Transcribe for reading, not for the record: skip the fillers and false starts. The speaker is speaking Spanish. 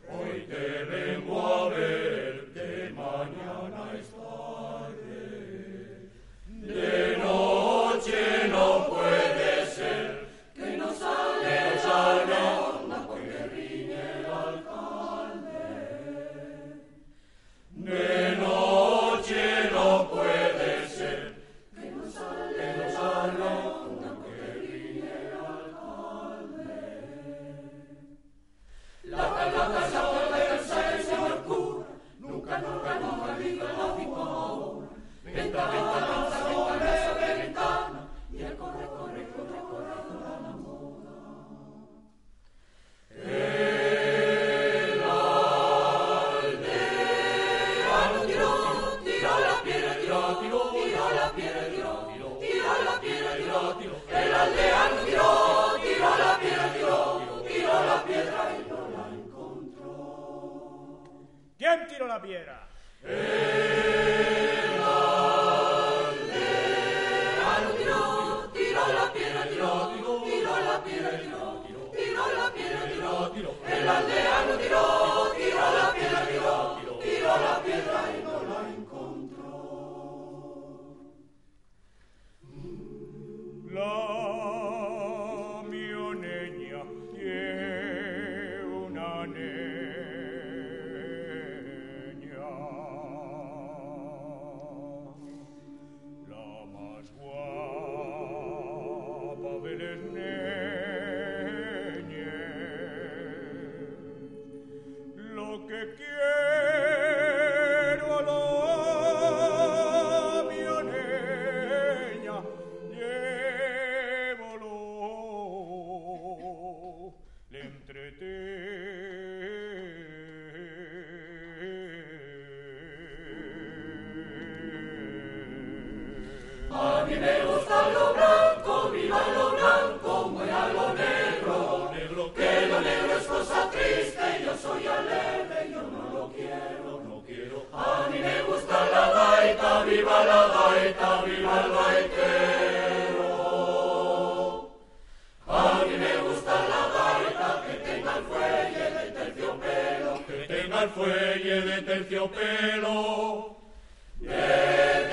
Hoy te vengo a ver, que mañana es tarde. De noche no puede ser, que no salga onda porque riñe el alcalde. De noche no puede ser, que no salga onda porque riñe el alcalde. La casa del señor cura, nunca vive la figura. Venta, sobre ventana, y él corre a la moda. El aldeano tiró la piedra, tiró la piedra. El aldeano tiró la piedra y no la encontró. ¿Quién tiró la piedra? El aldeano tiró la piedra, tiró la piedra. El aldeano tiró la piedra y no la encontró. La mioneña tiene una niña, la más guapa de las niñas. Lo que quiero a la mioneña, llévolo, le A mí me gusta lo blanco, viva lo blanco, muera lo negro, que lo negro es cosa triste, yo soy alegre, yo no lo quiero. A mí me gusta la gaita, viva el gaitero. A mí me gusta la gaita, que tenga el fuelle de terciopelo, fuelle de terciopelo.